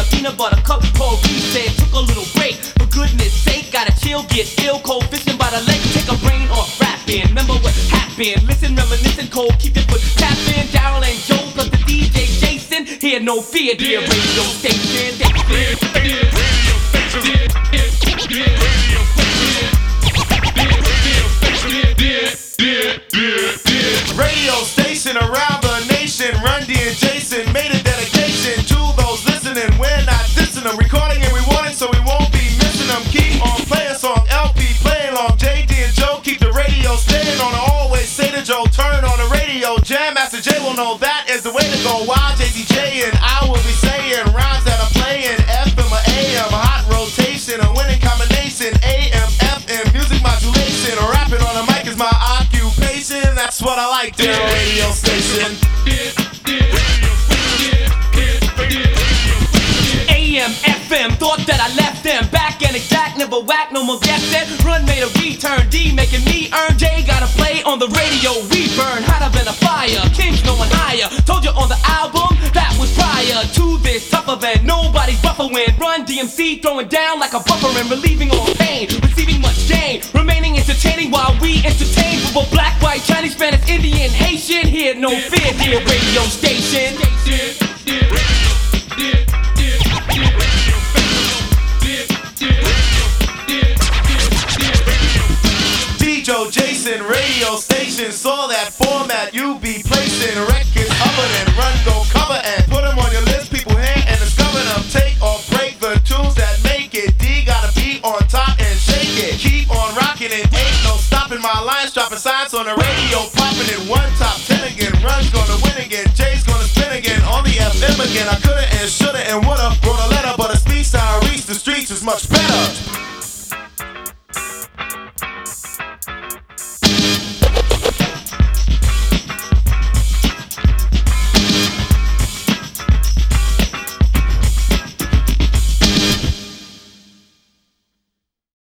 peanut butter cup called reset. Took a little break, for goodness sake, gotta chill, get ill, cold fishing by the lake. Take a brain off rapping, remember what happened. Listen, reminiscing, cold, keep it foot tapping. Daryl and Joe plus the DJ Jason. Here no fear, dear radio station. Radio station around the nation. Run D and Jason made a dedication to those listening. We're not dissing them, recording and rewarding, so we won't be missing them. Keep on playing song, LP playing along. JD and Joe keep the radio staying on. I always say to Joe, turn on the radio. Jam Master J will know that is the way to go. While JCJ and I will be saying rhymes that I'm playing. FM or AM, hot rotation, a winning combination. AM, FM, music modulation. Rapping on the mic is my occupation. That's what I like, the radio station. AM, FM, thought that I left them back and exact, never whack, no more guessing. Run made a return, D making me earn. J gotta play on the radio, we burn hotter than a fire. Kings no one higher. Told you on the album that was prior to this, tougher than nobody's buffer when Run DMC throwing down like a buffer and relieving all pain, receiving much gain, remaining entertaining while we entertain. For black, white, Chinese, Spanish, Indian, Haitian, here no fear, dear radio station. Joe Jason, radio station, saw that format you be placing records other than Run, go cover and put them on your list. People hear and discover them. Take or break the tunes that make it. D gotta be on top and shake it. Keep on rocking it, ain't no stopping. My lines dropping signs on the radio, popping it. One top 10 again. Run's gonna win again. J's gonna spin again on the FM again. I coulda and shoulda and woulda.